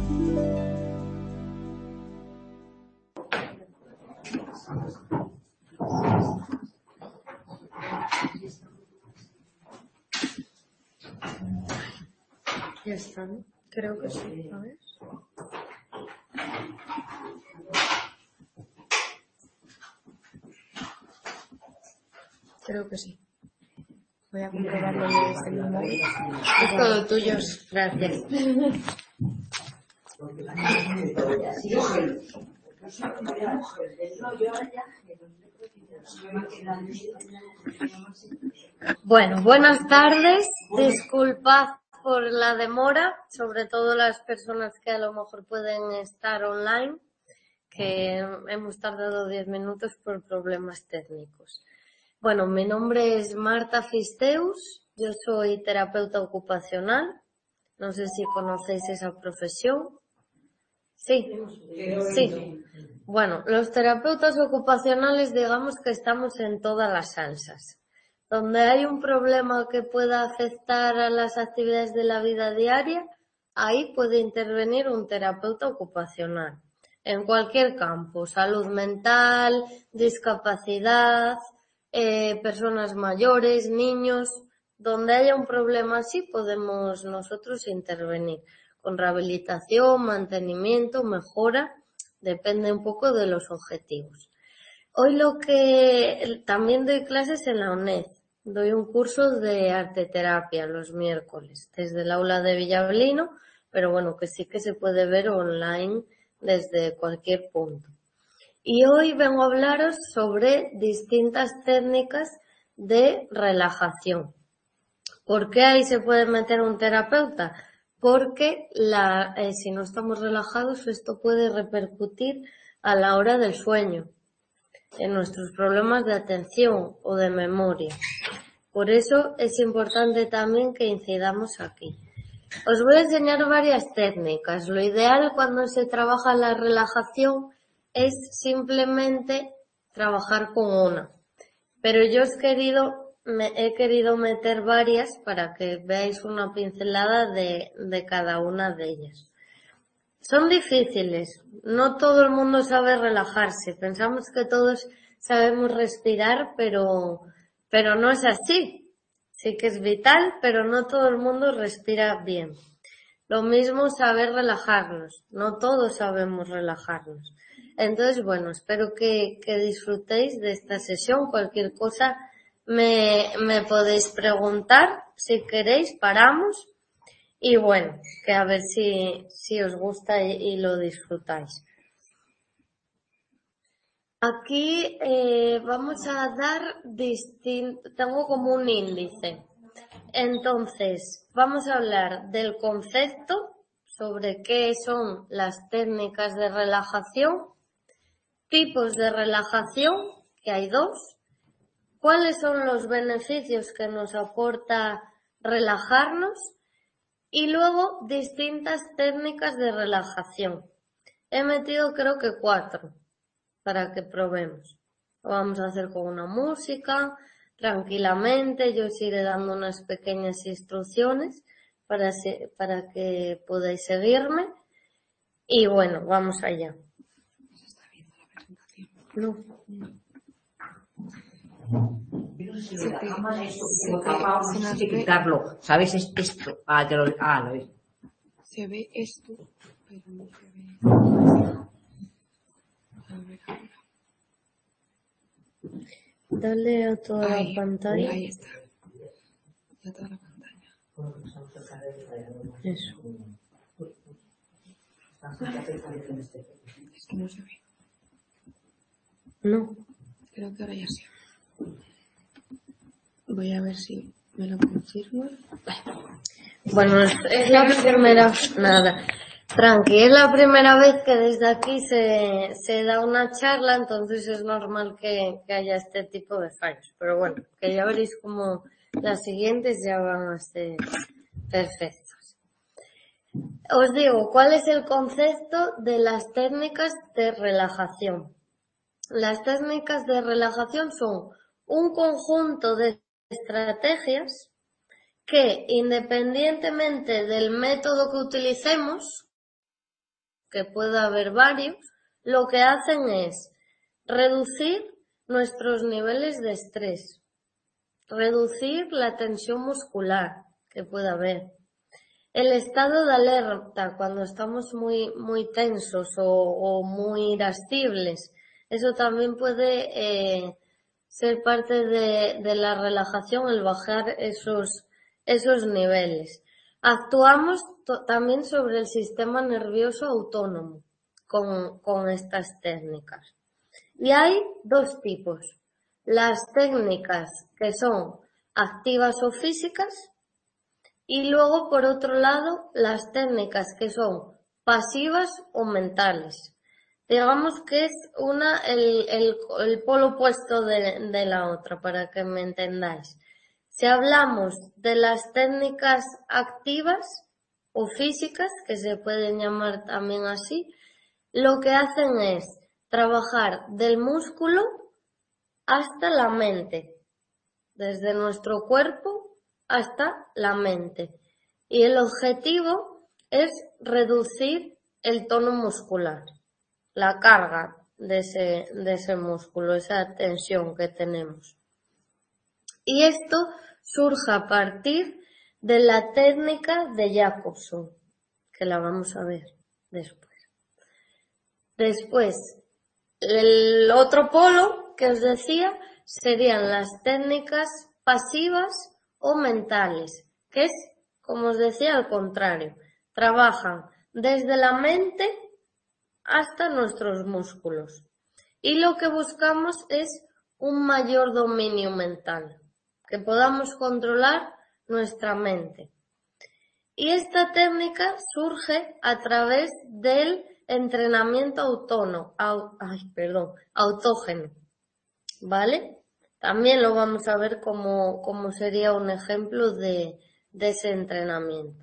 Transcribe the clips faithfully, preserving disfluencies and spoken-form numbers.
Ya está, ¿no? Creo que sí. A ver. Creo que sí. Voy a comprobarlo desde el móvil. Es todo tuyo. Gracias. Bueno, buenas tardes. Disculpad por la demora, sobre todo las personas que a lo mejor pueden estar online, que hemos tardado diez minutos por problemas técnicos. Bueno, mi nombre es Marta Fisteus, yo soy terapeuta ocupacional. No sé si conocéis esa profesión. Sí, sí. Bueno, los terapeutas ocupacionales, digamos que estamos en todas las salsas. Donde hay un problema que pueda afectar a las actividades de la vida diaria, ahí puede intervenir un terapeuta ocupacional. En cualquier campo, salud mental, discapacidad, eh, personas mayores, niños, donde haya un problema así podemos nosotros intervenir. Con rehabilitación, mantenimiento, mejora, depende un poco de los objetivos. Hoy lo que también doy clases en la UNED, doy un curso de arteterapia los miércoles desde el aula de Villablino, pero bueno, que sí que se puede ver online desde cualquier punto. Y hoy vengo a hablaros sobre distintas técnicas de relajación. ¿Por qué ahí se puede meter un terapeuta? Porque la, eh, si no estamos relajados, esto puede repercutir a la hora del sueño, en nuestros problemas de atención o de memoria. Por eso es importante también que incidamos aquí. Os voy a enseñar varias técnicas. Lo ideal cuando se trabaja la relajación es simplemente trabajar con una. Pero yo os querido, me, he querido meter varias para que veáis una pincelada de, de cada una de ellas. Son difíciles. No todo el mundo sabe relajarse. Pensamos que todos sabemos respirar, pero, pero no es así. Sí que es vital, pero no todo el mundo respira bien. Lo mismo saber relajarnos. No todos sabemos relajarnos. Entonces, bueno, espero que, que disfrutéis de esta sesión. Cualquier cosa me, me podéis preguntar. Si queréis, paramos. Y bueno, que a ver si, si os gusta y, y lo disfrutáis. Aquí eh, vamos a dar distinto, tengo como un índice. Entonces, vamos a hablar del concepto, sobre qué son las técnicas de relajación, tipos de relajación, que hay dos, cuáles son los beneficios que nos aporta relajarnos, y luego distintas técnicas de relajación. He metido creo que cuatro para que probemos. Lo vamos a hacer con una música, tranquilamente. Yo os iré dando unas pequeñas instrucciones para, para que podáis seguirme. Y bueno, vamos allá. ¿Se está viendo la presentación? No. Yo no sé si la cámara es como tapado, no sé qué quitarlo. ¿Sabes? Es esto. Ah, te lo, ah, lo ves. Se ve esto, pero no se ve. A ver ahora. Dale a toda ahí, la pantalla. Ahí está. A toda la pantalla. Eso. Es que no se ve. No. Creo que ahora ya sí. Voy a ver si me lo confirma. Bueno, es, es la primera, nada, tranqui, es la primera vez que desde aquí se, se da una charla, entonces es normal que, que haya este tipo de fallos. Pero bueno, que ya veréis como las siguientes ya van a ser perfectas. Os digo, ¿cuál es el concepto de las técnicas de relajación? Las técnicas de relajación son un conjunto de estrategias que, independientemente del método que utilicemos, que pueda haber varios, lo que hacen es reducir nuestros niveles de estrés, reducir la tensión muscular que pueda haber, el estado de alerta cuando estamos muy, muy tensos o, o muy irascibles. Eso también puede eh, ser parte de, de la relajación, el bajar esos, esos niveles. Actuamos también sobre el sistema nervioso autónomo con, con estas técnicas. Y hay dos tipos. Las técnicas que son activas o físicas y luego, por otro lado, las técnicas que son pasivas o mentales. Digamos que es una el, el, el polo opuesto de, de la otra, para que me entendáis. Si hablamos de las técnicas activas o físicas, que se pueden llamar también así, lo que hacen es trabajar del músculo hasta la mente, desde nuestro cuerpo hasta la mente. Y el objetivo es reducir el tono muscular, la carga de ese, de ese músculo, esa tensión que tenemos. Y esto surge a partir de la técnica de Jacobson, que la vamos a ver después. Después, el otro polo que os decía serían las técnicas pasivas o mentales, que es, como os decía, al contrario. Trabajan desde la mente hasta nuestros músculos. Y lo que buscamos es un mayor dominio mental, que podamos controlar nuestra mente. Y esta técnica surge a través del entrenamiento autónomo, au, ay, perdón, autógeno, ¿vale? También lo vamos a ver como, como sería un ejemplo de, de ese entrenamiento.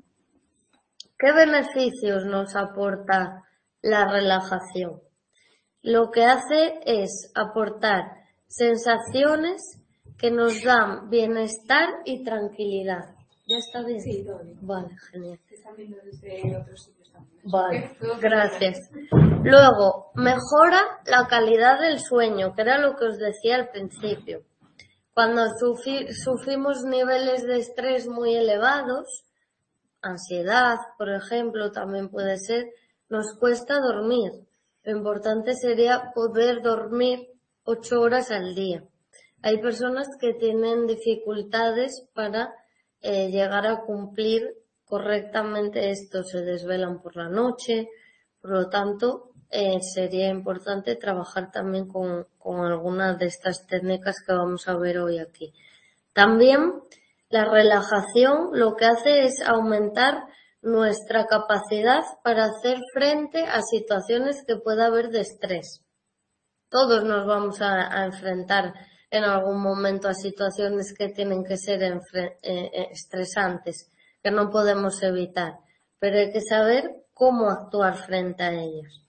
¿Qué beneficios nos aporta la relajación? Lo que hace es aportar sensaciones que nos dan bienestar y tranquilidad. ¿Ya está bien? Sí, todo bien. Vale, genial. Están viendo desde otros sitios también. Vale, gracias. Luego, mejora la calidad del sueño, que era lo que os decía al principio. Cuando sufri- sufrimos niveles de estrés muy elevados, ansiedad, por ejemplo, también puede ser, nos cuesta dormir. Lo importante sería poder dormir ocho horas al día. Hay personas que tienen dificultades para eh, llegar a cumplir correctamente esto, se desvelan por la noche, por lo tanto eh, sería importante trabajar también con, con algunas de estas técnicas que vamos a ver hoy aquí. También la relajación lo que hace es aumentar nuestra capacidad para hacer frente a situaciones que pueda haber de estrés. Todos nos vamos a, a enfrentar en algún momento a situaciones que tienen que ser enfre- eh, estresantes, que no podemos evitar, pero hay que saber cómo actuar frente a ellas.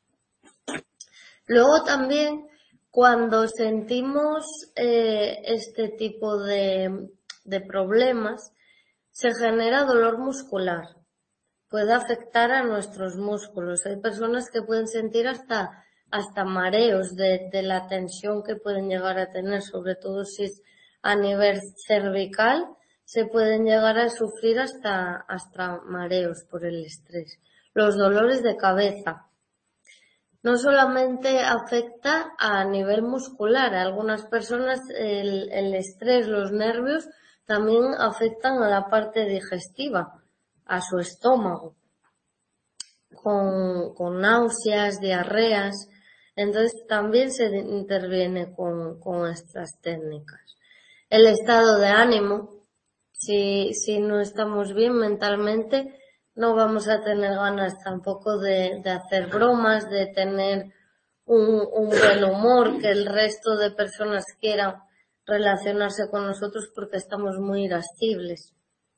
Luego también, cuando sentimos eh, este tipo de, de problemas, se genera dolor muscular. Puede afectar a nuestros músculos. Hay personas que pueden sentir hasta hasta mareos de, de la tensión que pueden llegar a tener, sobre todo si es a nivel cervical, se pueden llegar a sufrir hasta, hasta mareos por el estrés. Los dolores de cabeza. No solamente afecta a nivel muscular, a algunas personas el, el estrés, los nervios, también afectan a la parte digestiva, a su estómago, con, con náuseas, diarreas. Entonces también se interviene con, con estas técnicas. El estado de ánimo, si, si no estamos bien mentalmente, no vamos a tener ganas tampoco de, de hacer bromas, de tener un, un buen humor, que el resto de personas quieran relacionarse con nosotros porque estamos muy irascibles.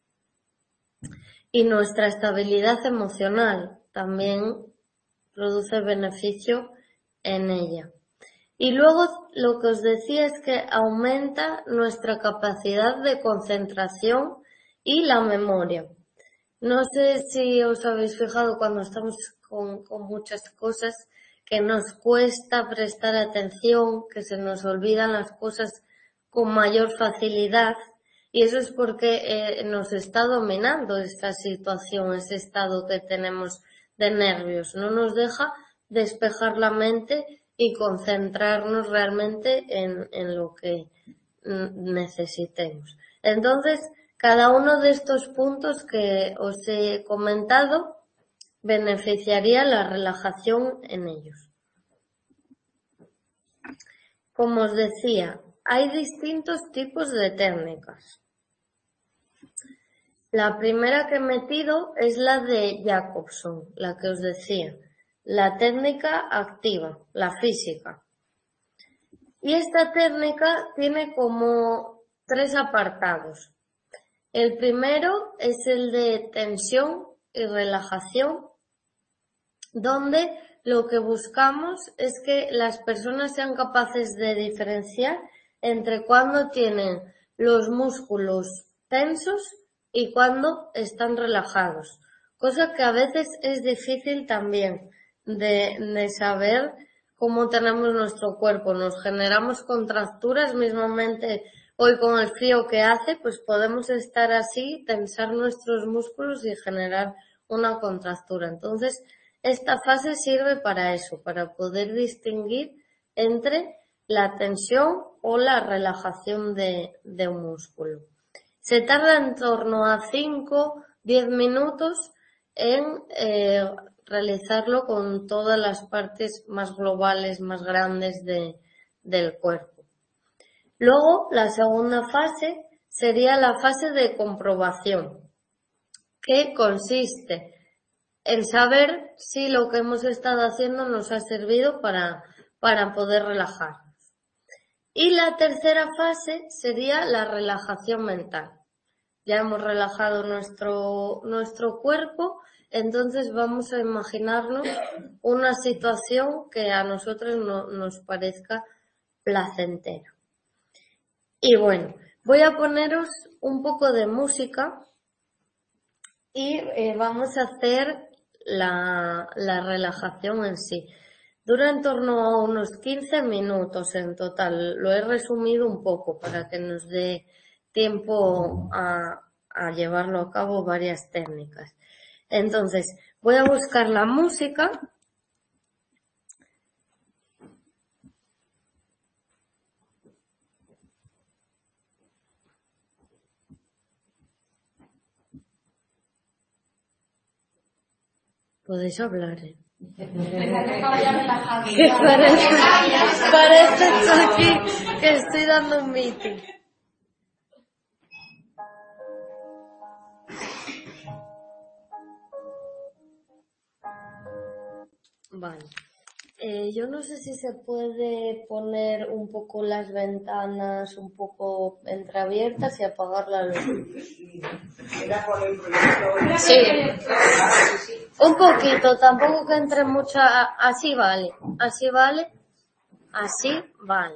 Y nuestra estabilidad emocional también produce beneficio en ella. Y luego lo que os decía es que aumenta nuestra capacidad de concentración y la memoria. No sé si os habéis fijado cuando estamos con, con muchas cosas, que nos cuesta prestar atención, que se nos olvidan las cosas con mayor facilidad, y eso es porque eh, nos está dominando esta situación, ese estado que tenemos de nervios. No nos deja despejar la mente y concentrarnos realmente en, en lo que necesitemos. Entonces, cada uno de estos puntos que os he comentado beneficiaría la relajación en ellos. Como os decía, hay distintos tipos de técnicas. La primera que he metido es la de Jacobson, la que os decía, la técnica activa, la física. Y esta técnica tiene como tres apartados. El primero es el de tensión y relajación, donde lo que buscamos es que las personas sean capaces de diferenciar entre cuando tienen los músculos tensos y cuando están relajados, cosa que a veces es difícil también de, de saber cómo tenemos nuestro cuerpo. Nos generamos contracturas, mismamente hoy con el frío que hace, pues podemos estar así, tensar nuestros músculos y generar una contractura. Entonces, esta fase sirve para eso, para poder distinguir entre la tensión o la relajación de, de un músculo. Se tarda en torno a cinco a diez minutos en eh, realizarlo con todas las partes más globales, más grandes de, del cuerpo. Luego, la segunda fase sería la fase de comprobación, que consiste en saber si lo que hemos estado haciendo nos ha servido para, para poder relajarnos. Y la tercera fase sería la relajación mental. Ya hemos relajado nuestro, nuestro cuerpo, entonces vamos a imaginarnos una situación que a nosotros no, nos parezca placentera. Y bueno, voy a poneros un poco de música y eh, vamos a hacer la, la relajación en sí. Dura en torno a unos quince minutos en total. Lo he resumido un poco para que nos dé tiempo a, a llevarlo a cabo varias técnicas. Entonces, voy a buscar la música. Podéis hablar, ¿eh? parece, parece aquí que estoy dando un meeting. Vale. Eh, yo no sé si se puede poner un poco las ventanas un poco entreabiertas y apagar la luz. Sí. Un poquito, tampoco que entre mucha. Así vale, así vale, así vale.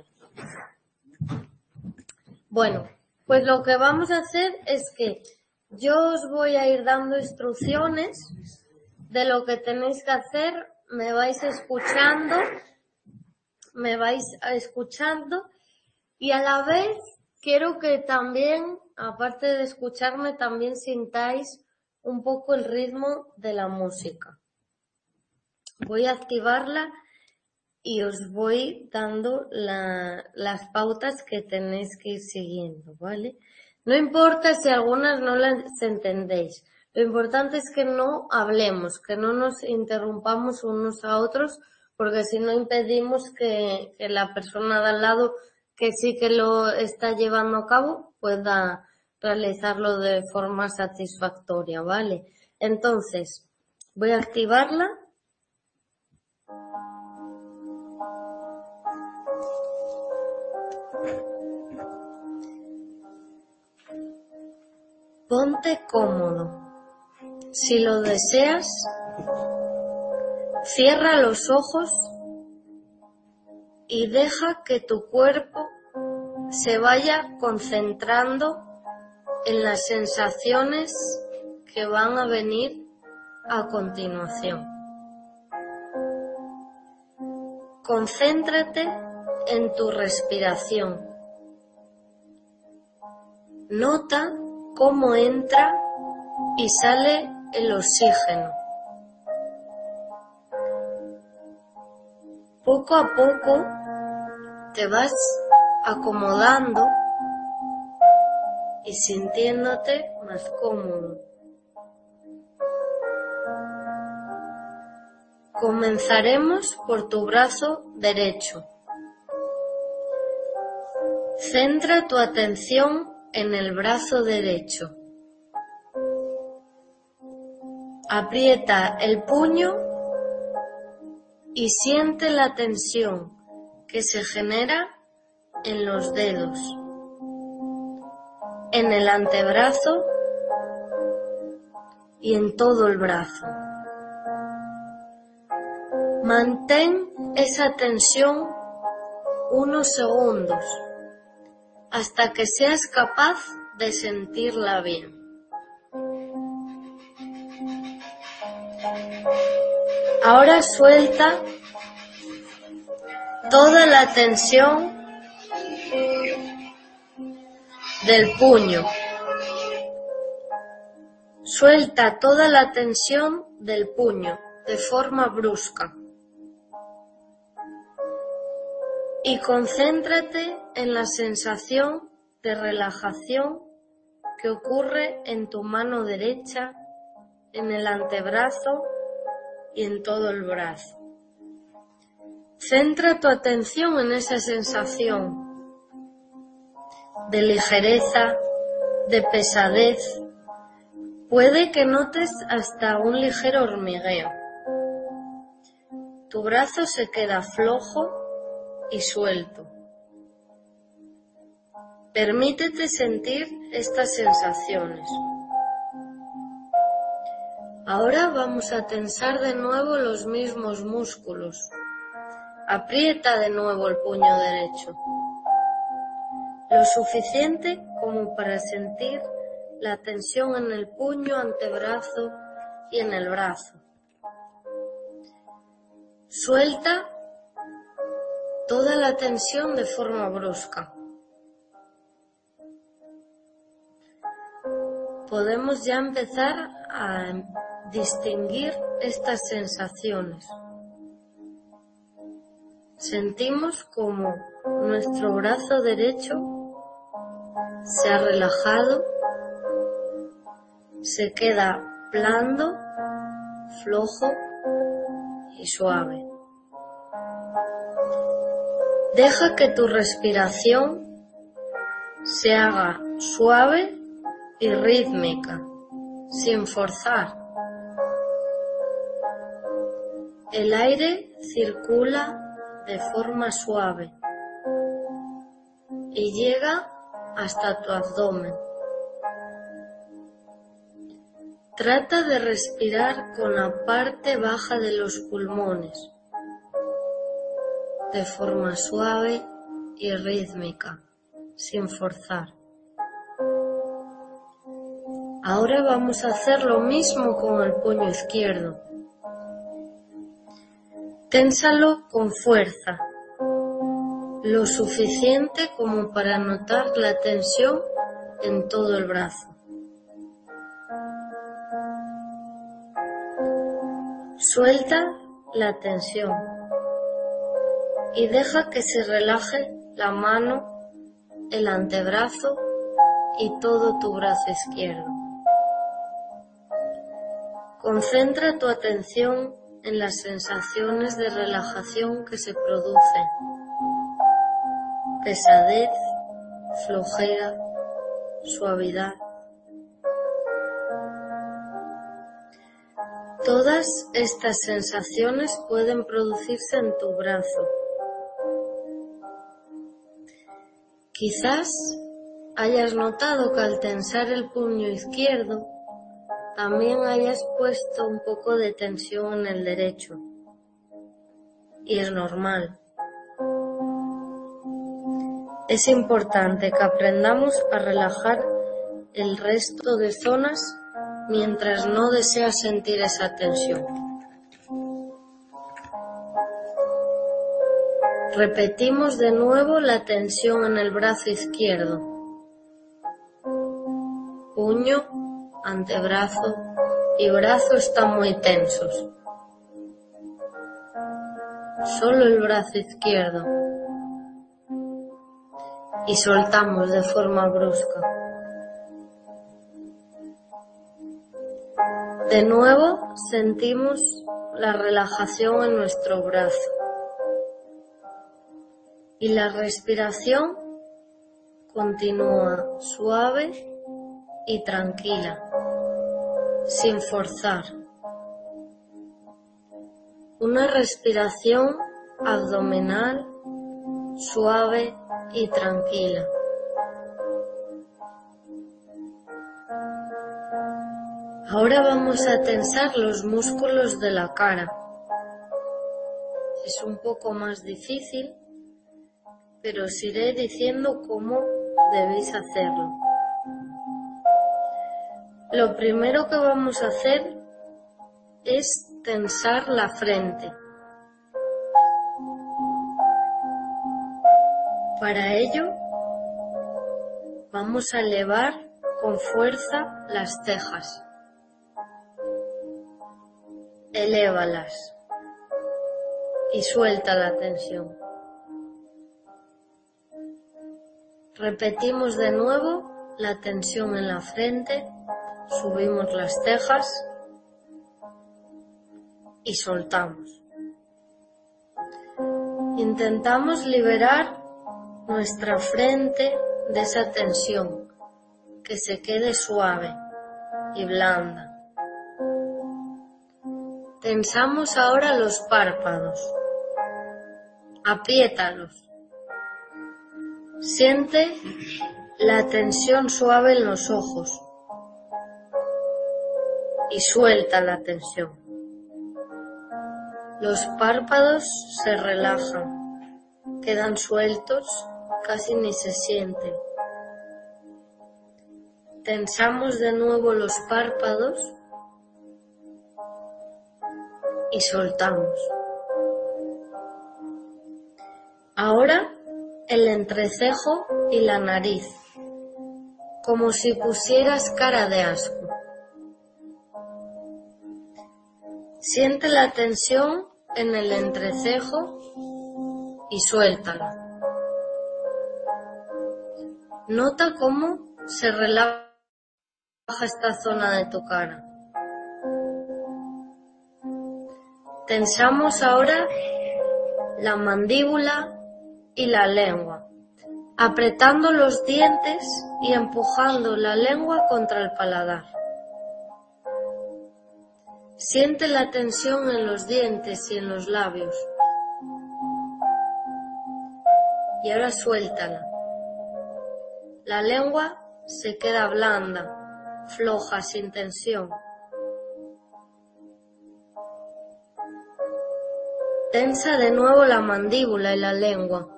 Bueno, pues lo que vamos a hacer es que yo os voy a ir dando instrucciones de lo que tenéis que hacer. Me vais escuchando, me vais escuchando y a la vez quiero que también, aparte de escucharme, también sintáis un poco el ritmo de la música. Voy a activarla y os voy dando la, las pautas que tenéis que ir siguiendo, ¿vale? No importa si algunas no las entendéis. Lo importante es que no hablemos, que no nos interrumpamos unos a otros, porque si no impedimos que, que la persona de al lado, que sí que lo está llevando a cabo, pueda realizarlo de forma satisfactoria, ¿vale? Entonces, voy a activarla. Ponte cómodo. Si lo deseas, cierra los ojos y deja que tu cuerpo se vaya concentrando en las sensaciones que van a venir a continuación. concéntrate en tu respiración. Nota cómo entra y sale el oxígeno. Poco a poco te vas acomodando y sintiéndote más cómodo. Comenzaremos por tu brazo derecho. Centra tu atención en el brazo derecho. Aprieta el puño y siente la tensión que se genera en los dedos, en el antebrazo y en todo el brazo. Mantén esa tensión unos segundos hasta que seas capaz de sentirla bien. Ahora suelta toda la tensión del puño. Suelta toda la tensión del puño de forma brusca. Y concéntrate en la sensación de relajación que ocurre en tu mano derecha, en el antebrazo y en todo el brazo. Centra tu atención en esa sensación de ligereza, de pesadez. Puede que notes hasta un ligero hormigueo. Tu brazo se queda flojo y suelto. Permítete sentir estas sensaciones. Ahora vamos a tensar de nuevo los mismos músculos. Aprieta de nuevo el puño derecho. Lo suficiente como para sentir la tensión en el puño, antebrazo y en el brazo. Suelta toda la tensión de forma brusca. Podemos ya empezar a distinguir estas sensaciones. Sentimos como nuestro brazo derecho se ha relajado, se queda blando, flojo y suave. Deja que tu respiración se haga suave y rítmica, sin forzar. El aire circula de forma suave y llega hasta tu abdomen. Trata de respirar con la parte baja de los pulmones, de forma suave y rítmica, sin forzar. Ahora vamos a hacer lo mismo con el puño izquierdo. Ténsalo con fuerza, lo suficiente como para notar la tensión en todo el brazo. Suelta la tensión y deja que se relaje la mano, el antebrazo y todo tu brazo izquierdo. Concentra tu atención en las sensaciones de relajación que se producen. Pesadez, flojera, suavidad. Todas estas sensaciones pueden producirse en tu brazo. Quizás hayas notado que al tensar el puño izquierdo también hayas puesto un poco de tensión en el derecho. Y es normal. Es importante que aprendamos a relajar el resto de zonas mientras no deseas sentir esa tensión. Repetimos de nuevo la tensión en el brazo izquierdo. Puño, antebrazo y brazo están muy tensos. Solo el brazo izquierdo. Y soltamos de forma brusca. De nuevo sentimos la relajación en nuestro brazo. Y la respiración continúa suave y tranquila, sin forzar. Una respiración abdominal suave y tranquila. Ahora vamos a tensar los músculos de la cara. Es un poco más difícil, pero os iré diciendo cómo debéis hacerlo. Lo primero que vamos a hacer es tensar la frente. Para ello, vamos a elevar con fuerza las cejas. Elévalas y suelta la tensión. Repetimos de nuevo la tensión en la frente, subimos las cejas y soltamos. Intentamos liberar nuestra frente de esa tensión, que se quede suave y blanda. Tensamos ahora los párpados. Apriétalos. Siente la tensión suave en los ojos y suelta la tensión. Los párpados se relajan, quedan sueltos, casi ni se sienten. Tensamos de nuevo los párpados y soltamos. Ahora el entrecejo y la nariz, como si pusieras cara de asco. Siente la tensión en el entrecejo y suéltala. Nota cómo se relaja esta zona de tu cara. Tensamos ahora la mandíbula y la lengua, apretando los dientes y empujando la lengua contra el paladar. Siente la tensión en los dientes y en los labios. Y ahora suéltala. La lengua se queda blanda, floja, sin tensión. Tensa de nuevo la mandíbula y la lengua.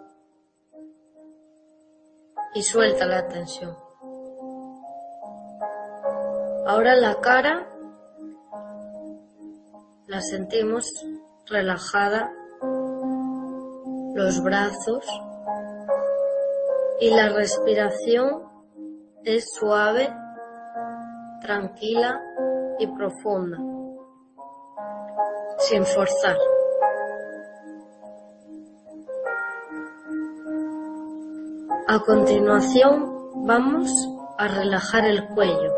Y suelta la tensión. Ahora la cara la sentimos relajada, los brazos, y la respiración es suave, tranquila y profunda, sin forzar. A continuación vamos a relajar el cuello.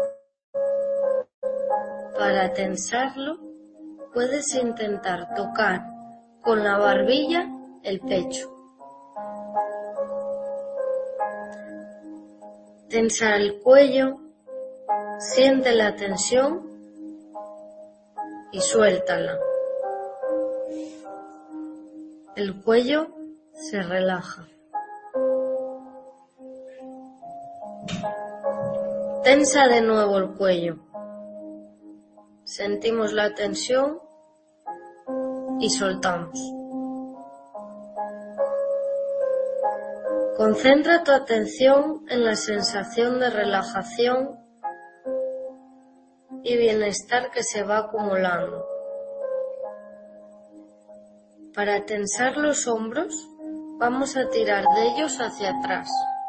Para tensarlo, puedes intentar tocar con la barbilla el pecho. Tensa el cuello, siente la tensión y suéltala. El cuello se relaja. Tensa de nuevo el cuello. Sentimos la tensión y soltamos. Concentra tu atención en la sensación de relajación y bienestar que se va acumulando. Para tensar los hombros, vamos a tirar de ellos hacia atrás,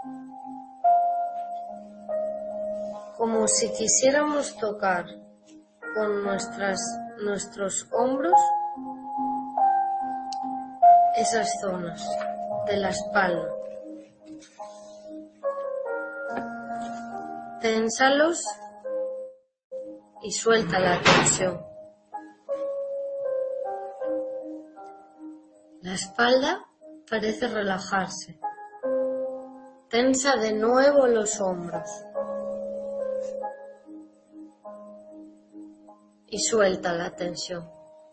como si quisiéramos tocar con nuestras, nuestros hombros esas zonas de la espalda. Ténsalos y suelta la tensión. La espalda parece relajarse. Tensa de nuevo los hombros. Y suelta la tensión.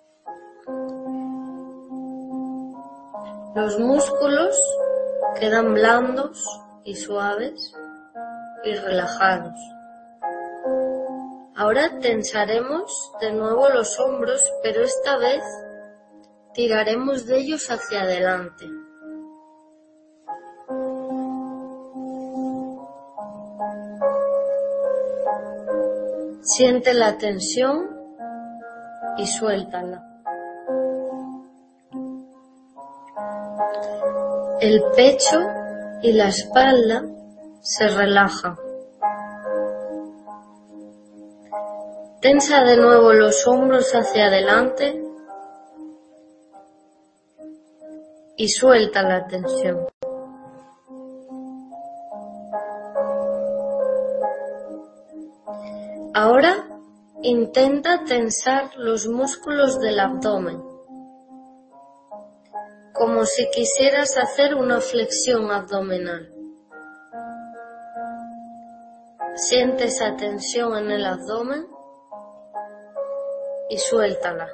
Los músculos quedan blandos y suaves y relajados. Ahora tensaremos de nuevo los hombros, pero esta vez tiraremos de ellos hacia adelante. Siente la tensión y suéltala. El pecho y la espalda se relajan. Tensa de nuevo los hombros hacia adelante y suelta la tensión. Ahora intenta tensar los músculos del abdomen, como si quisieras hacer una flexión abdominal. Siente esa tensión en el abdomen y suéltala.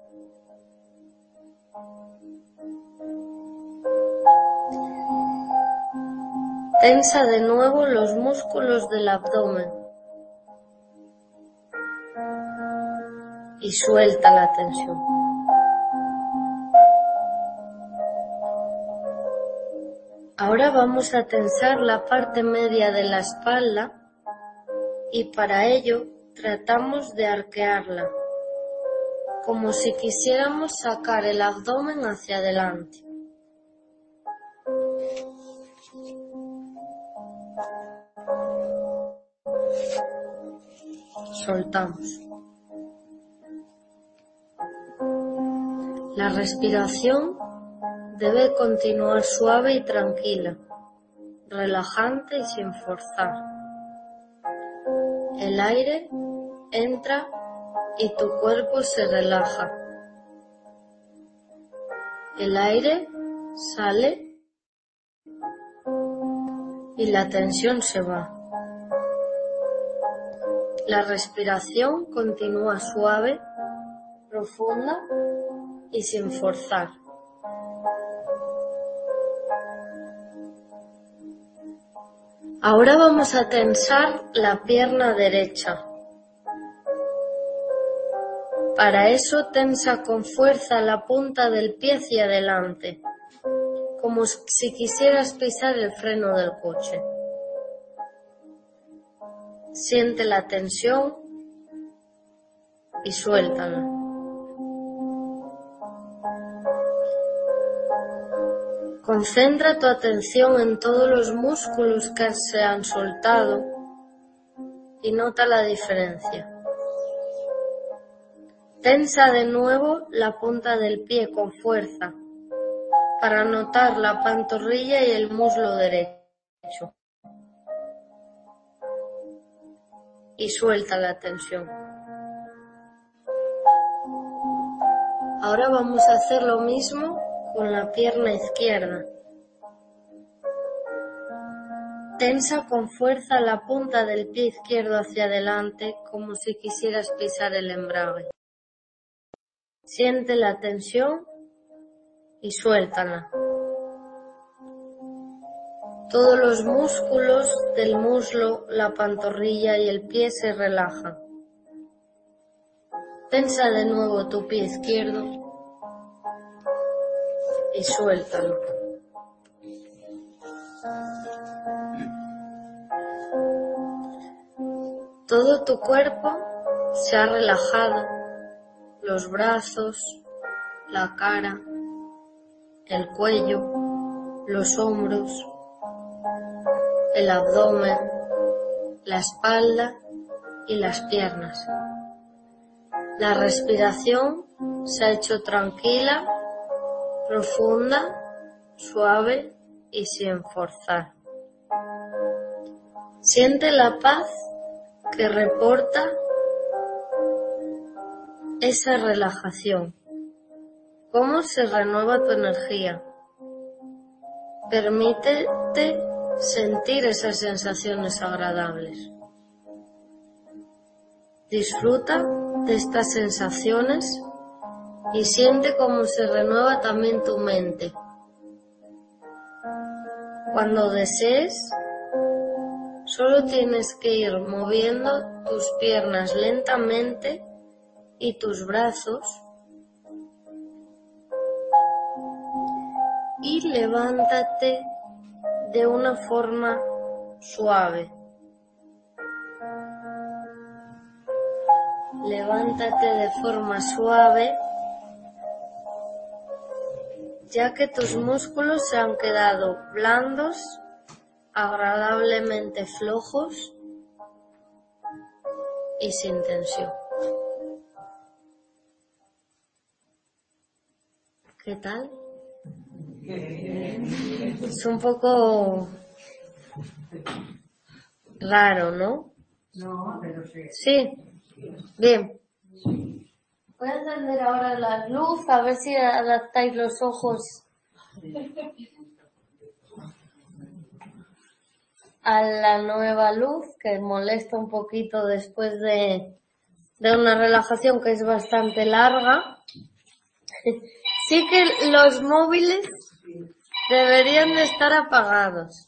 Tensa de nuevo los músculos del abdomen y suelta la tensión. Ahora vamos a tensar la parte media de la espalda y para ello tratamos de arquearla, como si quisiéramos sacar el abdomen hacia adelante. Soltamos. La respiración debe continuar suave y tranquila, relajante y sin forzar. El aire entra y tu cuerpo se relaja. El aire sale y la tensión se va. La respiración continúa suave, profunda y sin forzar. Ahora vamos a tensar la pierna derecha. Para eso tensa con fuerza la punta del pie hacia adelante, como si quisieras pisar el freno del coche. Siente la tensión y suéltala. Concentra tu atención en todos los músculos que se han soltado y nota la diferencia. Tensa de nuevo la punta del pie con fuerza para notar la pantorrilla y el muslo derecho. Y suelta la tensión. Ahora vamos a hacer lo mismo con la pierna izquierda. Tensa con fuerza la punta del pie izquierdo hacia adelante, como si quisieras pisar el embrague. Siente la tensión y suéltala. Todos los músculos del muslo, la pantorrilla y el pie se relajan. Tensa de nuevo tu pie izquierdo y suéltalo. Todo tu cuerpo se ha relajado, los brazos, la cara, el cuello, los hombros, el abdomen, la espalda y las piernas. La respiración se ha hecho tranquila, profunda, suave y sin forzar. Siente la paz que reporta esa relajación. Cómo se renueva tu energía. Permítete sentir esas sensaciones agradables. Disfruta de estas sensaciones y siente cómo se renueva también tu mente. Cuando desees, solo tienes que ir moviendo tus piernas lentamente y tus brazos y levántate de una forma suave. Levántate de forma suave, ya que tus músculos se han quedado blandos, agradablemente flojos y sin tensión. ¿Qué tal? Es un poco raro, ¿no? No, pero sí. Sí. Bien. Voy a encender ahora la luz, a ver si adaptáis los ojos a la nueva luz, que molesta un poquito después de, de una relajación que es bastante larga. Sí que los móviles deberían de estar apagados.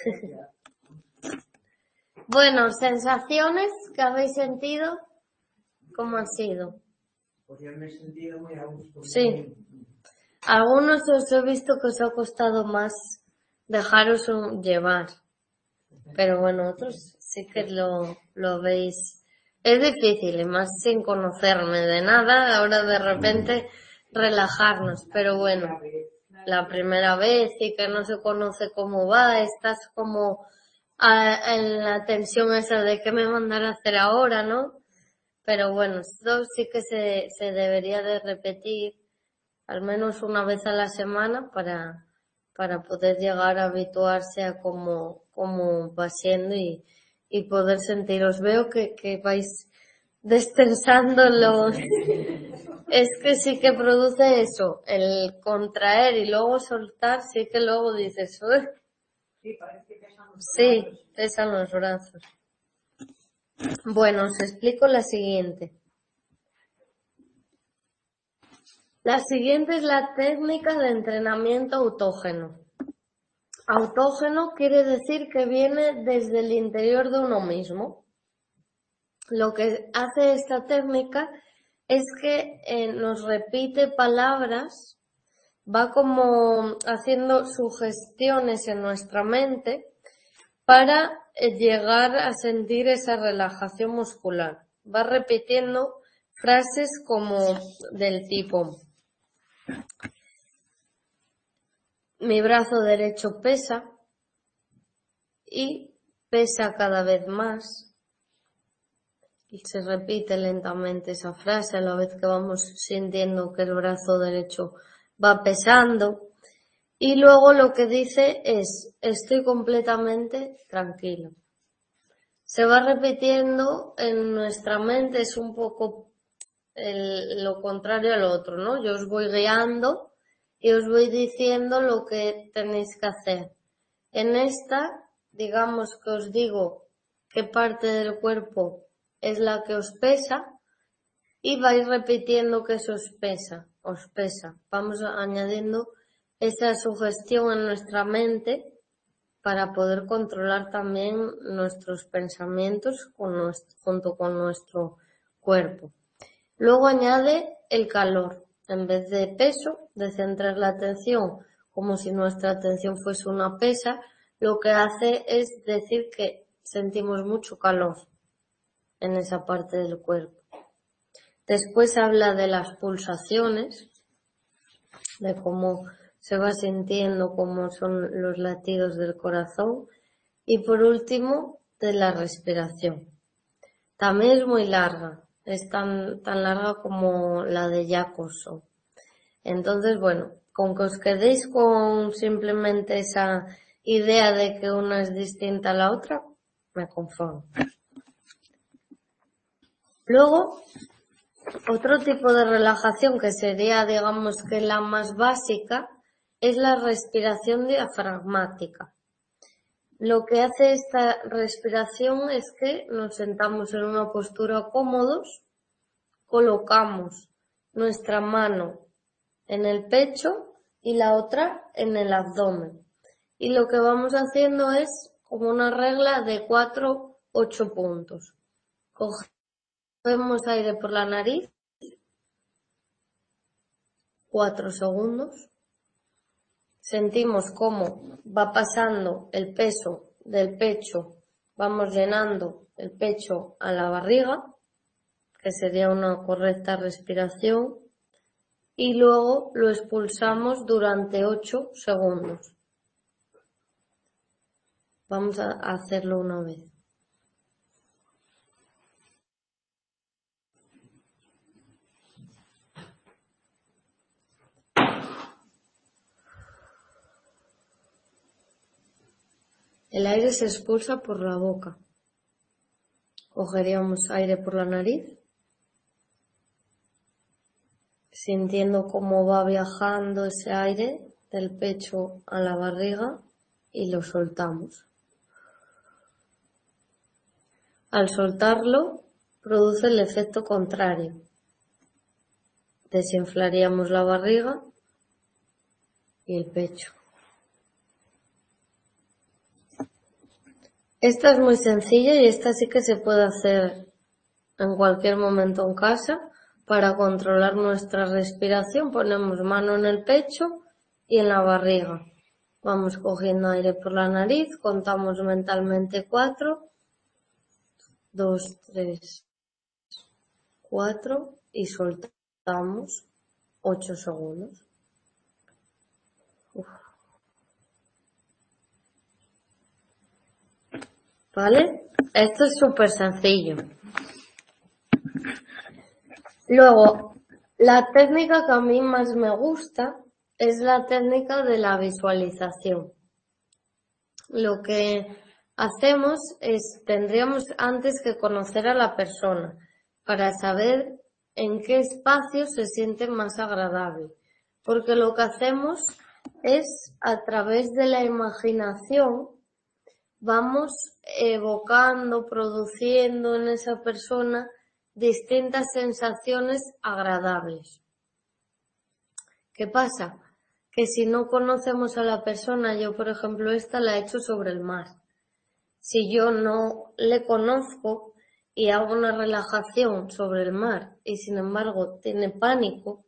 Bueno, sensaciones que habéis sentido, ¿cómo ha sido? Pues yo me he sentido muy a gusto. Sí. Algunos os he visto que os ha costado más dejaros llevar. Pero bueno, otros sí que lo, lo veis. Es difícil, y más sin conocerme de nada, ahora de repente relajarnos. Pero bueno, la primera vez y que no se conoce cómo va, estás como a, en la tensión esa de qué me mandará a hacer ahora, ¿no? Pero bueno, esto sí que se, se debería de repetir al menos una vez a la semana para, para poder llegar a habituarse a cómo, cómo va siendo y, y poder sentiros. Veo que, que vais destensando los... Es que sí que produce eso, el contraer y luego soltar, sí que luego dices, uy. Sí, parece que pesan los Sí, brazos. pesan los brazos. Bueno, os explico la siguiente. La siguiente es la técnica de entrenamiento autógeno. Autógeno quiere decir que viene desde el interior de uno mismo. Lo que hace esta técnica es que eh, nos repite palabras, va como haciendo sugestiones en nuestra mente para eh, llegar a sentir esa relajación muscular. Va repitiendo frases como del tipo: mi brazo derecho pesa y pesa cada vez más. Y se repite lentamente esa frase a la vez que vamos sintiendo que el brazo derecho va pesando. Y luego lo que dice es: estoy completamente tranquilo. Se va repitiendo en nuestra mente, es un poco el, lo contrario al otro, ¿no? Yo os voy guiando y os voy diciendo lo que tenéis que hacer. En esta, digamos que os digo qué parte del cuerpo es la que os pesa y vais repitiendo que eso os pesa, os pesa. Vamos añadiendo esa sugestión en nuestra mente para poder controlar también nuestros pensamientos con nuestro, junto con nuestro cuerpo. Luego añade el calor. En vez de peso, de centrar la atención como si nuestra atención fuese una pesa, lo que hace es decir que sentimos mucho calor en esa parte del cuerpo. Después habla de las pulsaciones, de cómo se va sintiendo cómo son los latidos del corazón. Y por último, de la respiración. También es muy larga, es tan, tan larga como la de Jacobson. Entonces, bueno, con que os quedéis con simplemente esa idea de que una es distinta a la otra, me conformo. Luego, otro tipo de relajación que sería, digamos que la más básica, es la respiración diafragmática. Lo que hace esta respiración es que nos sentamos en una postura cómodos, colocamos nuestra mano en el pecho y la otra en el abdomen. Y lo que vamos haciendo es como una regla de cuatro, ocho puntos. Cogemos aire por la nariz, cuatro segundos. Sentimos cómo va pasando el peso del pecho, vamos llenando el pecho a la barriga, que sería una correcta respiración, y luego lo expulsamos durante ocho segundos. Vamos a hacerlo una vez. El aire se expulsa por la boca. Cogeríamos aire por la nariz, sintiendo cómo va viajando ese aire del pecho a la barriga y lo soltamos. Al soltarlo, produce el efecto contrario. Desinflaríamos la barriga y el pecho. Esta es muy sencilla y esta sí que se puede hacer en cualquier momento en casa. Para controlar nuestra respiración ponemos mano en el pecho y en la barriga. Vamos cogiendo aire por la nariz, contamos mentalmente cuatro, dos, tres, cuatro y soltamos ocho segundos. Uf. ¿Vale? Esto es súper sencillo. Luego, la técnica que a mí más me gusta es la técnica de la visualización. Lo que hacemos es, tendríamos antes que conocer a la persona para saber en qué espacio se siente más agradable. Porque lo que hacemos es, a través de la imaginación, vamos evocando, produciendo en esa persona distintas sensaciones agradables. ¿Qué pasa? Que si no conocemos a la persona, yo por ejemplo esta la he hecho sobre el mar. Si yo no le conozco y hago una relajación sobre el mar y sin embargo tiene pánico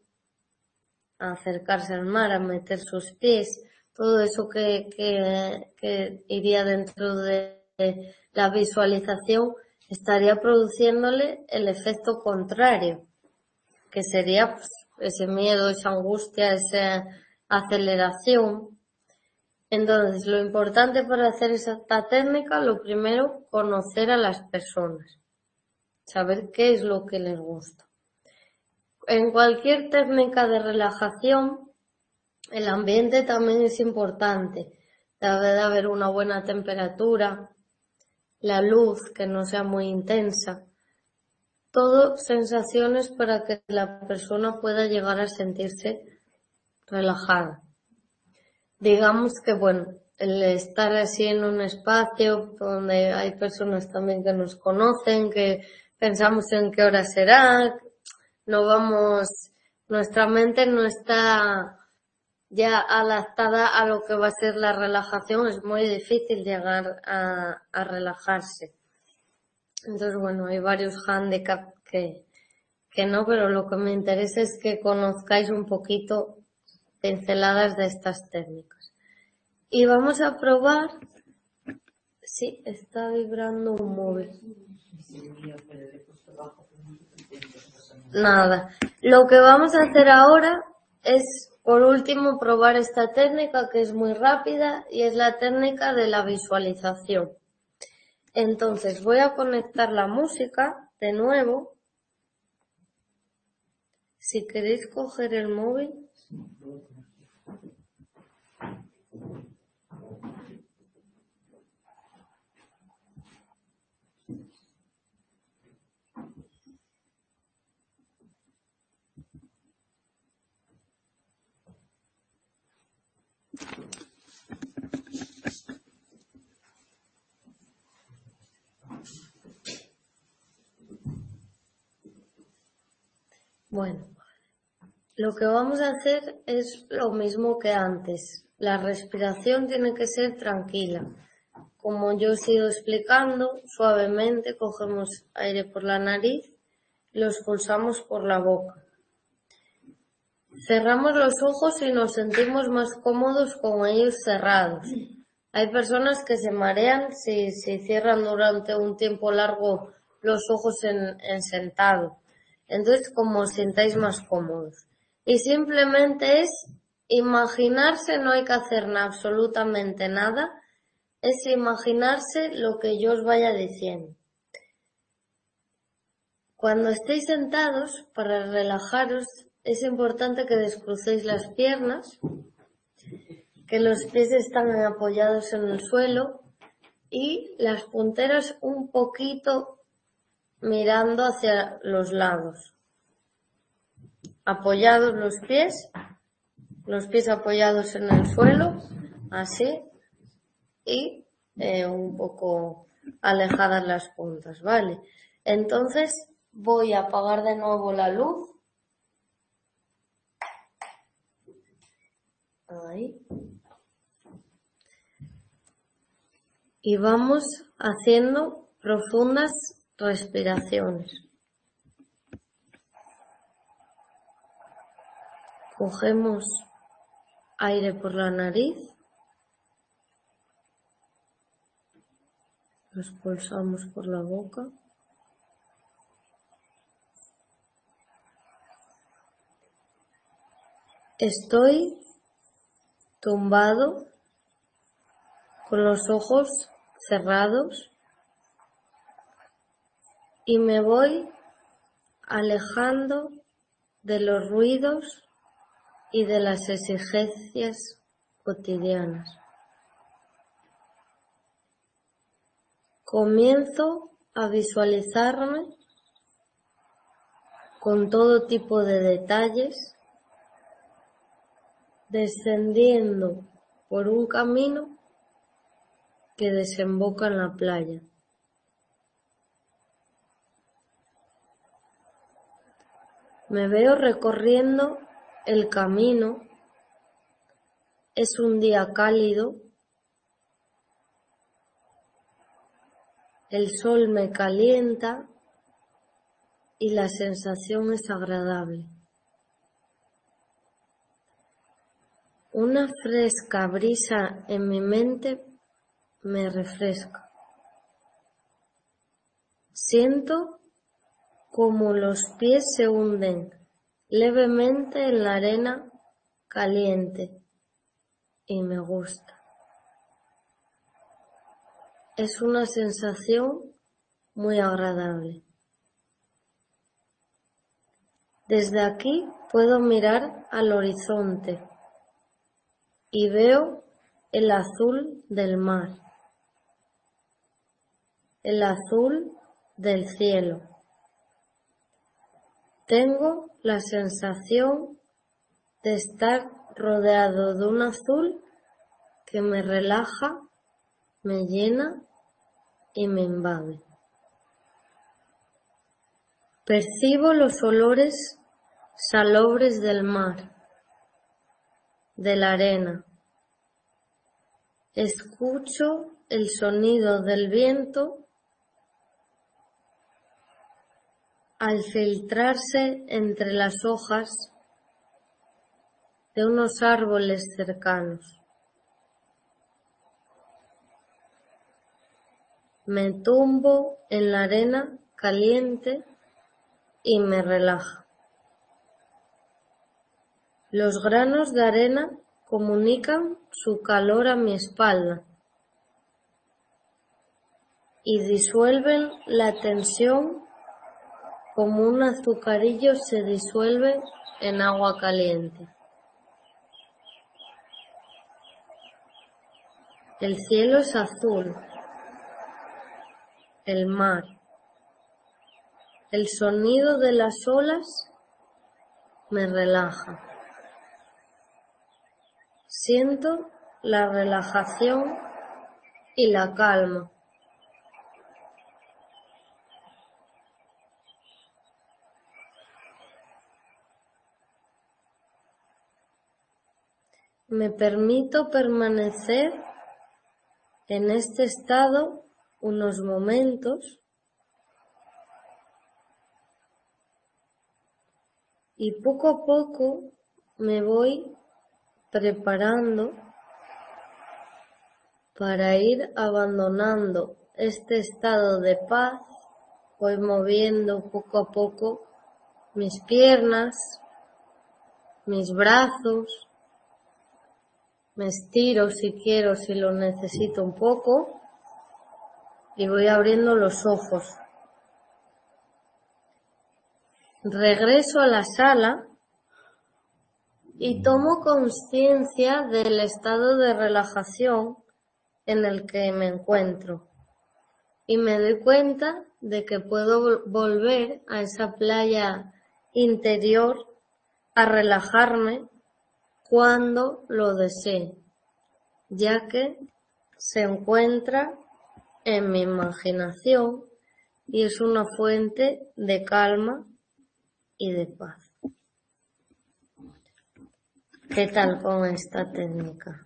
a acercarse al mar, a meter sus pies, todo eso que, que, que iría dentro de la visualización, estaría produciéndole el efecto contrario, que sería pues, ese miedo, esa angustia, esa aceleración. Entonces, lo importante para hacer esta técnica, lo primero, conocer a las personas, saber qué es lo que les gusta. En cualquier técnica de relajación, el ambiente también es importante. Debe de haber una buena temperatura, la luz que no sea muy intensa. Todo sensaciones para que la persona pueda llegar a sentirse relajada. Digamos que, bueno, el estar así en un espacio donde hay personas también que nos conocen, que pensamos en qué hora será, no vamos, nuestra mente no está ya adaptada a lo que va a ser la relajación, es muy difícil llegar a, a relajarse. Entonces, bueno, hay varios handicaps que, que no, pero lo que me interesa es que conozcáis un poquito pinceladas de estas técnicas. Y vamos a probar. Sí, está vibrando un móvil. Nada. Lo que vamos a hacer ahora es Por último, probar esta técnica que es muy rápida y es la técnica de la visualización. Entonces voy a conectar la música de nuevo. Si queréis coger el móvil. Bueno, lo que vamos a hacer es lo mismo que antes. La respiración tiene que ser tranquila. Como yo os he ido explicando, suavemente cogemos aire por la nariz y lo expulsamos por la boca. Cerramos los ojos y nos sentimos más cómodos con ellos cerrados. Hay personas que se marean si, si cierran durante un tiempo largo los ojos en, en sentado. Entonces, como os sintáis más cómodos. Y simplemente es imaginarse, no hay que hacer nada, absolutamente nada, es imaginarse lo que yo os vaya diciendo. Cuando estéis sentados, para relajaros, es importante que descrucéis las piernas, que los pies están apoyados en el suelo y las punteras un poquito mirando hacia los lados. Apoyados los pies, los pies apoyados en el suelo, así, y eh, un poco alejadas las puntas, ¿vale? Entonces voy a apagar de nuevo la luz. Ahí. Y vamos haciendo profundas respiraciones. Cogemos aire por la nariz, lo expulsamos por la boca. Estoy tumbado con los ojos cerrados y me voy alejando de los ruidos y de las exigencias cotidianas. Comienzo a visualizarme con todo tipo de detalles, descendiendo por un camino que desemboca en la playa. Me veo recorriendo el camino. Es un día cálido. El sol me calienta y la sensación es agradable. Una fresca brisa en mi mente me refresca. Siento como los pies se hunden levemente en la arena caliente y me gusta. Es una sensación muy agradable. Desde aquí puedo mirar al horizonte y veo el azul del mar, el azul del cielo. Tengo la sensación de estar rodeado de un azul que me relaja, me llena y me invade. Percibo los olores salobres del mar, de la arena. Escucho el sonido del viento al filtrarse entre las hojas de unos árboles cercanos. Me tumbo en la arena caliente y me relaja. Los granos de arena comunican su calor a mi espalda y disuelven la tensión como un azucarillo se disuelve en agua caliente. El cielo es azul, el mar. El sonido de las olas me relaja. Siento la relajación y la calma. Me permito permanecer en este estado unos momentos y poco a poco me voy preparando para ir abandonando este estado de paz. Voy moviendo poco a poco mis piernas, mis brazos, me estiro si quiero, si lo necesito un poco, y voy abriendo los ojos. Regreso a la sala y tomo conciencia del estado de relajación en el que me encuentro. Y me doy cuenta de que puedo volver a esa playa interior a relajarme cuando lo desee, ya que se encuentra en mi imaginación y es una fuente de calma y de paz. ¿Qué tal con esta técnica?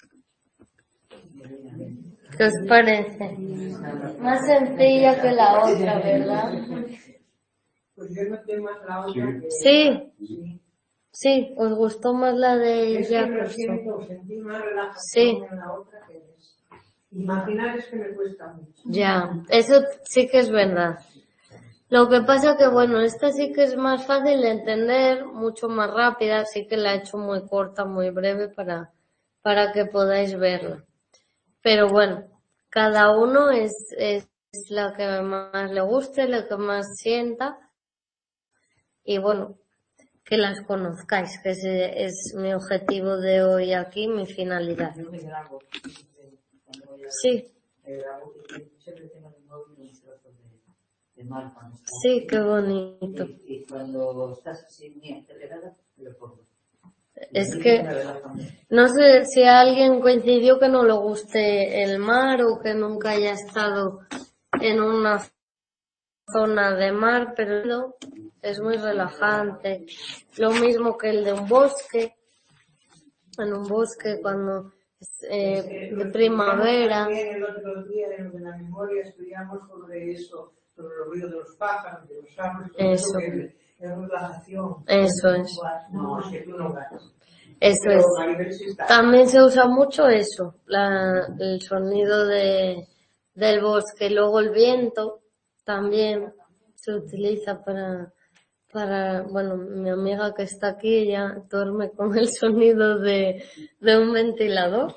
¿Qué os parece? Más sencilla que la otra, ¿verdad? Pues yo noté más la otra. Sí, sí, os gustó más la de Es que lo Jefferson. siento, sentí más relajación Sí. en la otra que es. Imaginar es que me cuesta mucho. Ya, eso sí que es verdad. Lo que pasa que, bueno, esta sí que es más fácil de entender, mucho más rápida, sí que la he hecho muy corta, muy breve para, para que podáis verla. Pero bueno, cada uno es, es la que más le guste, la que más sienta. Y bueno, que las conozcáis, que ese es mi objetivo de hoy aquí, mi finalidad. Yo me grabo. Cuando voy a- Sí, me grabo y siempre tengo en el móvil un trozo de, de mar cuando está. sí, qué bonito. Y, y cuando estás así muy acelerada, lo pongo. Es Y que me relaja mucho. no sé si a alguien coincidió que no le guste el mar o que nunca haya estado en una zona de mar, pero es muy relajante. Lo mismo que el de un bosque. En un bosque cuando es eh, de primavera. También el otro día en de la memoria estudiamos sobre eso, sobre los ruidos de los pájaros, de los árboles, todo Eso. que es relajación. Eso es. No, es que tú no ganas. Eso Pero es. a nivel sí está. También se usa mucho eso, la, el sonido de, del bosque. Luego el viento también se utiliza para, para, bueno, mi amiga que está aquí, ella duerme con el sonido de, de un ventilador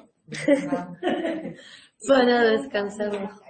para descansar mejor.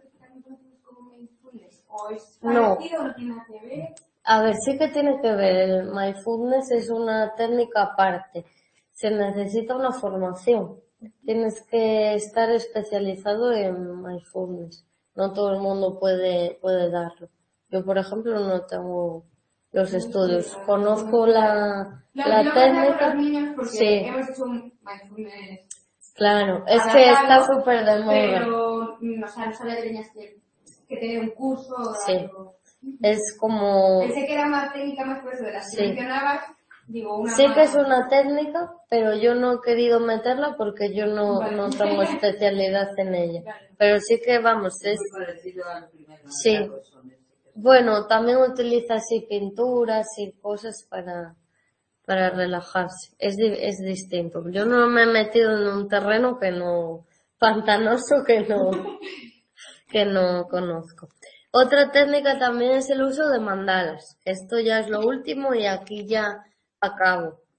No. A ver, sí que tiene que ver. El mindfulness es una técnica aparte. Se necesita una formación. Tienes que estar especializado en mindfulness. No todo el mundo puede, puede darlo. Yo, por ejemplo, no tengo los estudios. Conozco la, la, Lo técnica. Los niños porque Sí, hemos hecho un mindfulness claro. Es que está adaptado, súper de moda. pero mm, o sea, no sabía que tenías que, que tener un curso o Sí. algo. Es como... Pensé que era una técnica más por eso de las que Sí. mencionabas. Digo, una Sí más. que es una técnica, pero yo no he querido meterla porque yo no, Vale. no tengo especialidad en ella. Vale. Pero sí que, vamos, es... Muy parecido al primero. Sí. ¿no? Son este que- Bueno, también utiliza así pinturas y cosas para, para relajarse. Es, di- es distinto. Yo no me he metido en un terreno que no... pantanoso que no... que no conozco. Otra técnica también es el uso de mandalas. Esto ya es lo último y aquí ya acabo.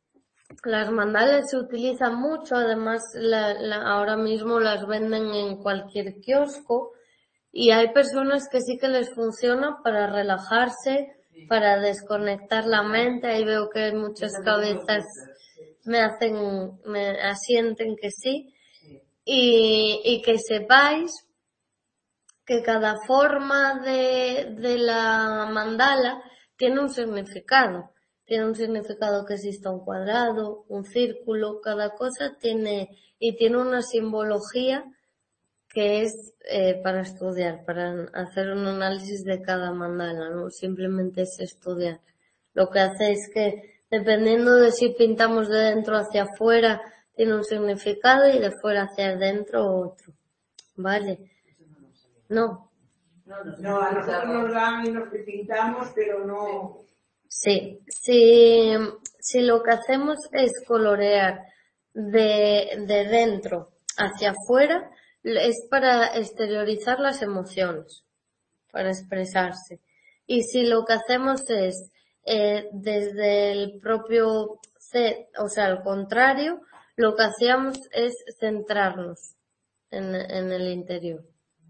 las mandalas se utilizan mucho, además la, la, ahora mismo las venden en cualquier kiosco y hay personas que sí que les funciona para relajarse, para desconectar la mente. Ahí veo que hay muchas cabezas me hacen, me asienten que sí, y, y que sepáis que cada forma de, de la mandala tiene un significado. Tiene un significado que exista un cuadrado, un círculo, cada cosa tiene, y tiene una simbología que es eh, para estudiar, para hacer un análisis de cada mandala, no simplemente es estudiar. Lo que hace es que, dependiendo de si pintamos de dentro hacia afuera, tiene un significado y de fuera hacia adentro otro. ¿Vale? No. No, a nosotros nos dan y nos pintamos, pero no... Sí, si, si lo que hacemos es colorear de, de dentro hacia afuera, es para exteriorizar las emociones, para expresarse. Y si lo que hacemos es eh, desde el propio C, o sea, al contrario, lo que hacíamos es centrarnos en, en el interior.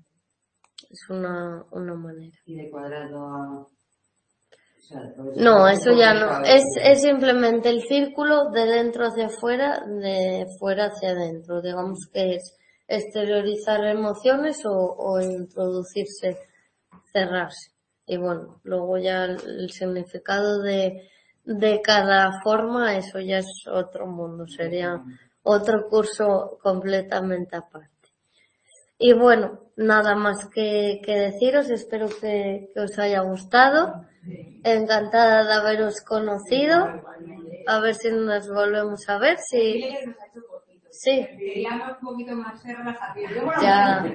Es una, una manera. Y de cuadrado a... No, eso ya no. Es, es simplemente el círculo de dentro hacia afuera, de fuera hacia adentro. Digamos que es exteriorizar emociones o, o introducirse, cerrarse. Y bueno, luego ya el, el significado de, de cada forma, eso ya es otro mundo. Sería otro curso completamente aparte. Y bueno, nada más que, que deciros. Espero que, que os haya gustado. Encantada de haberos conocido. A ver si nos volvemos a ver. Si... Sí. Queríamos un poquito más ser relajados. Ya.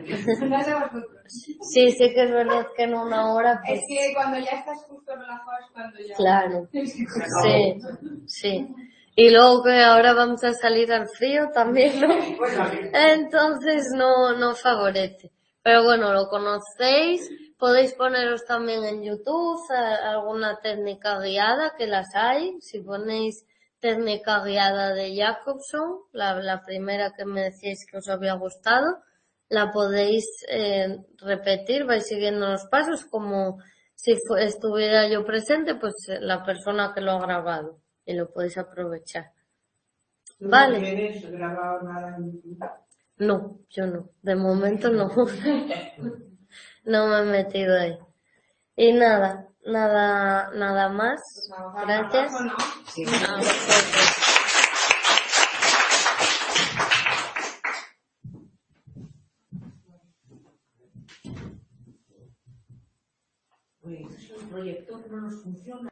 Sí, sí que es verdad que en una hora... Pues... Es que cuando ya estás justo relajado es cuando ya... Claro. Sí, sí. Y luego que ahora vamos a salir al frío también, ¿no? Entonces no, no favorece. Pero bueno, lo conocéis. Podéis poneros también en YouTube alguna técnica guiada, que las hay. Si ponéis técnica guiada de Jacobson, la, la primera que me decíais que os había gustado, la podéis eh, repetir, vais siguiendo los pasos como si fue, estuviera yo presente, pues la persona que lo ha grabado, y lo podéis aprovechar. Vale. ¿No tienes grabado nada en YouTube? No, yo no. De momento no. No me he metido ahí. Y nada, nada, nada más. Gracias. Sí. A vosotros. Pues es un proyecto que no nos funciona.